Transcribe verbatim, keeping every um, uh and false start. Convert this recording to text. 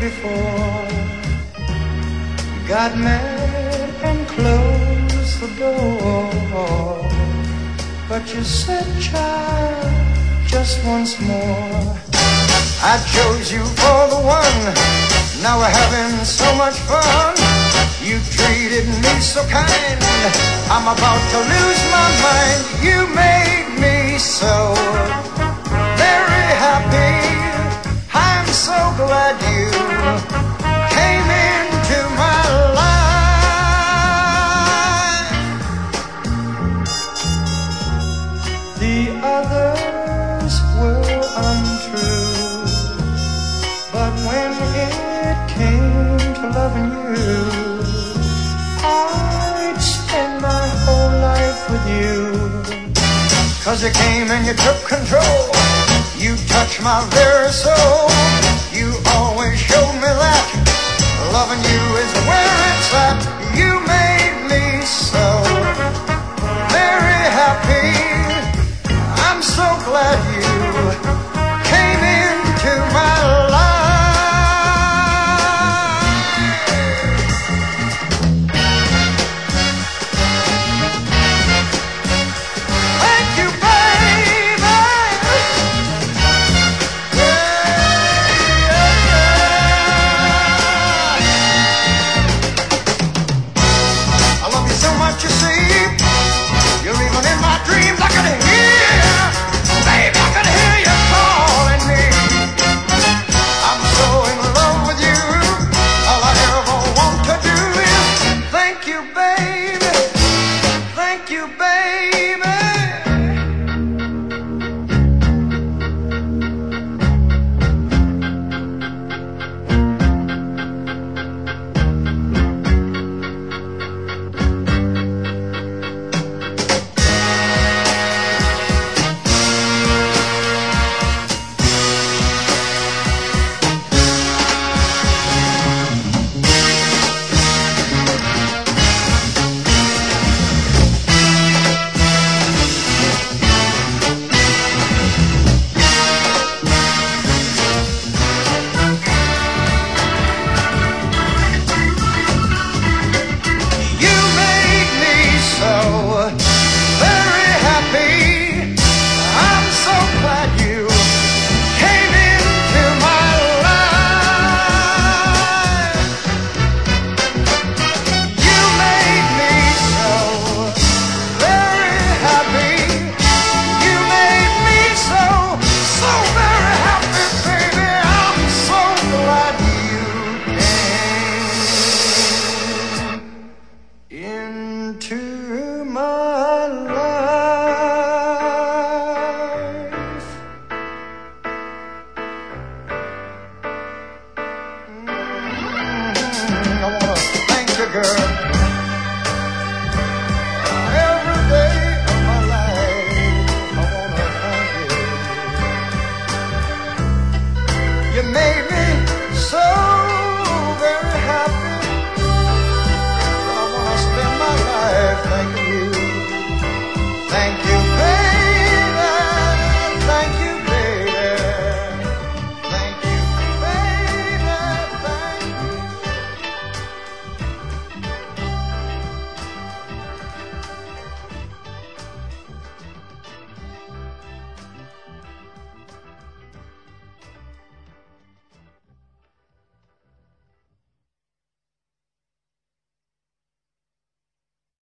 before. You got mad and closed the door, but you said, child, just once more. I chose you for the one, now we're having so much fun. You treated me so kind, I'm about to lose my mind. You made me so very happy, I'm so glad you came into my life. The others were untrue, but when it came to loving you, I'd spend my whole life with you. 'Cause you came and you took control, you touched my very soul.